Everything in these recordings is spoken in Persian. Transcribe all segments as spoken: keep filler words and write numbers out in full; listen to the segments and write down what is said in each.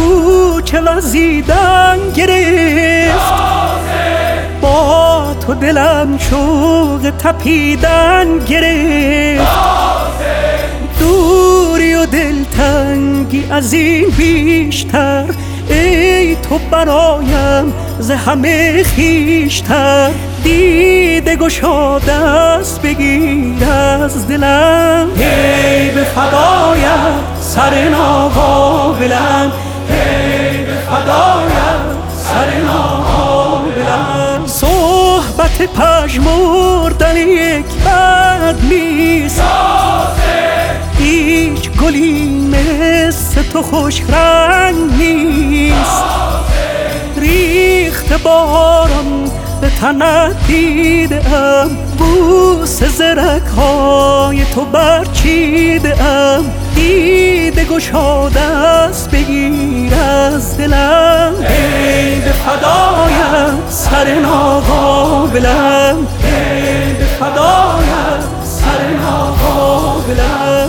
کوچه وزیدن گرفت، با تو دلم شوق تپیدن گرفت. دوری و دلتنگی از این بیشتر، ای تو برایم ز همه خویشتر. دیده گشاده است بگیر از دلم، ای به فدایت سر ناقابلم، ای به فدایت سر ناقابلم. صحبت پژمردن یک مرد نیست، هیچ گلی مثل تو خوش رنگ نیست. ریخت باران به تنت دیدم، بوس زرک های تو برچیدم. دیده گشاده است بگیر از دلم، ای به فدایت سر ناقابلم، ای به فدایت سر ناقابلم.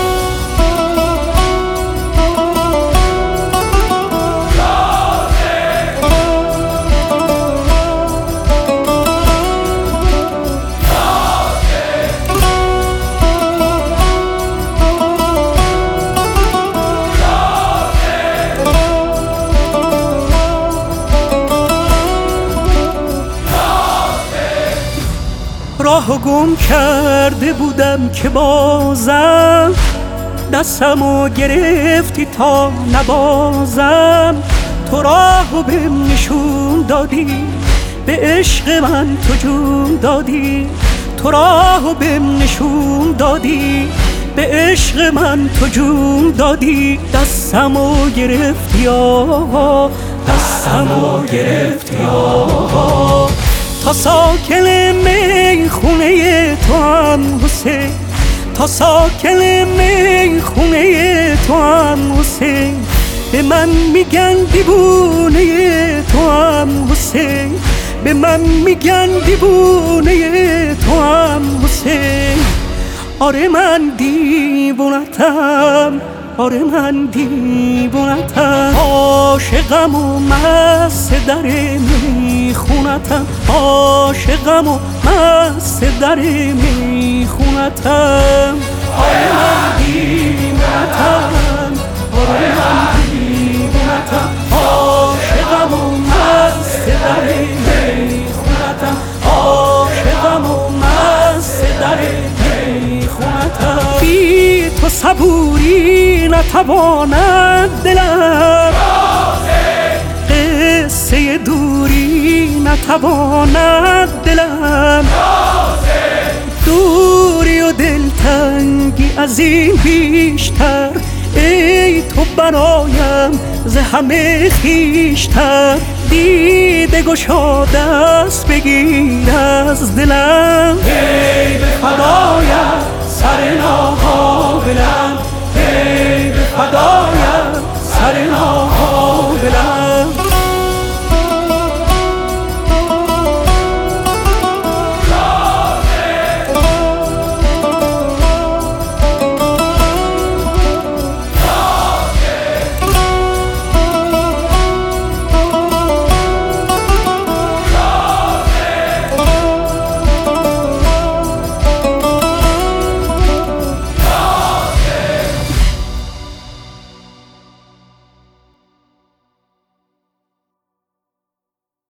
راه گم کرده بودم که بازم، دستمو گرفتی تا نبازم. تو راهو بهم نشون دادی، به عشق من تو جون دادی. تو راهو بهم نشون دادی، به عشق من تو جون دادی. دستمو گرفتی آقا، دستمو گرفتی آقا. تا ساکن میخونه تو هم حسین، تا ساکن میخونه تو هم حسین. به من میگن دیوونه تو هم حسین، به من میگن دیوونه تو هم حسین. آره من دیوونتم، آره من دیوونتم. عاشقم و مست در میخونتم، عاشقم و مست در میخونتم. آره من دیوونتم، آره من دیوونتم. عاشقم و مست در میخونتم، عاشقم و مست در میخونتم. بی تو صبوری نتواند دلم، قصه دوری نتواند دلم. دوری و دلتنگی از این بیشتر، ای تو برایم ز همه خویشتر. دیده گشاده است بگیر از دلم، ای به فدایت سر ناقابلم، ای به فدایت